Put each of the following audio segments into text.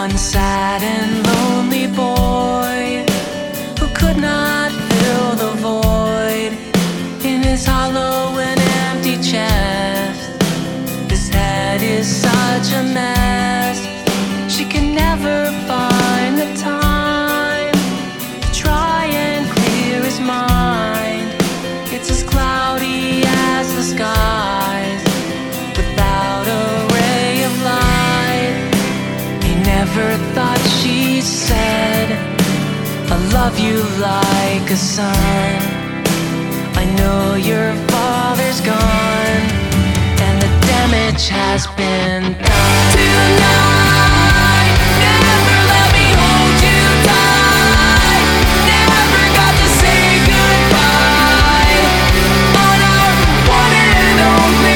one sad and lonely boy who could not fill the void in his hollow and empty chest. His head is such a mess. She can never find the time to try and clear his mind. It's as cloudy as the skies without a ray of light. He never thought she said, "I love you like a son. I know your father's gone, and the damage has been done." Tonight, never let me hold you tight. Never got to say goodbye on our one and only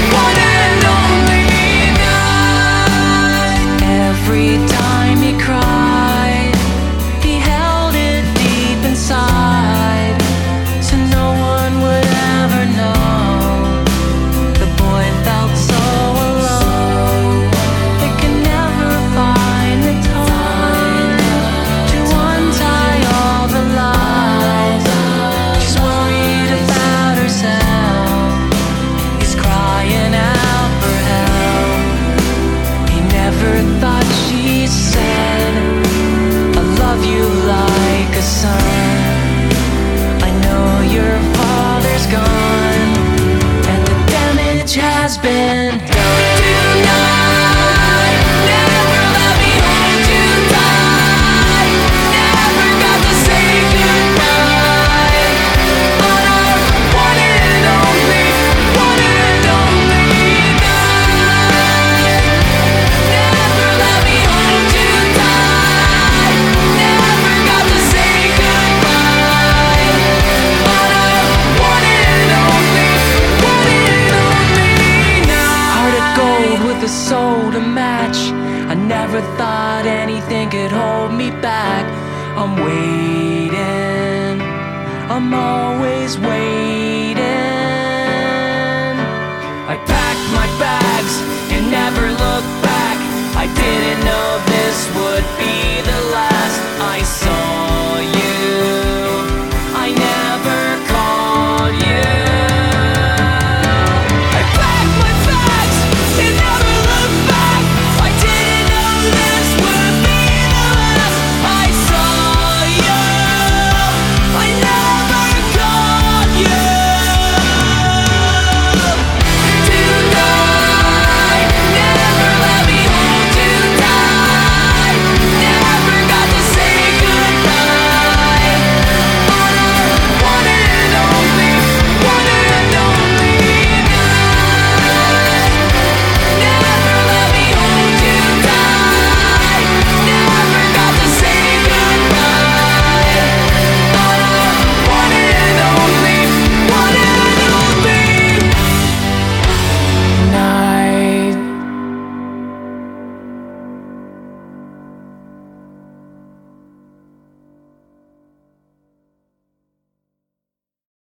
night. Every time he cried, he held it deep inside, so no one would ever know. The boy felt so alone. They could never find the time to untie all the lies. She's worried about herself. He's crying out for help. He never thought she said, "I love you like a son. I know your father's gone, and the damage has been done." Tonight, never let me hold you tight. Never got to say goodbye on our one and only night. Never let me hold you tight. Never got to say goodbye on our one and only night. Heart of gold with a soul to match. I never thought anything could hold me back. I'm waiting, I'm always waiting. I packed my bags and never looked back. I didn't know this would be the last I saw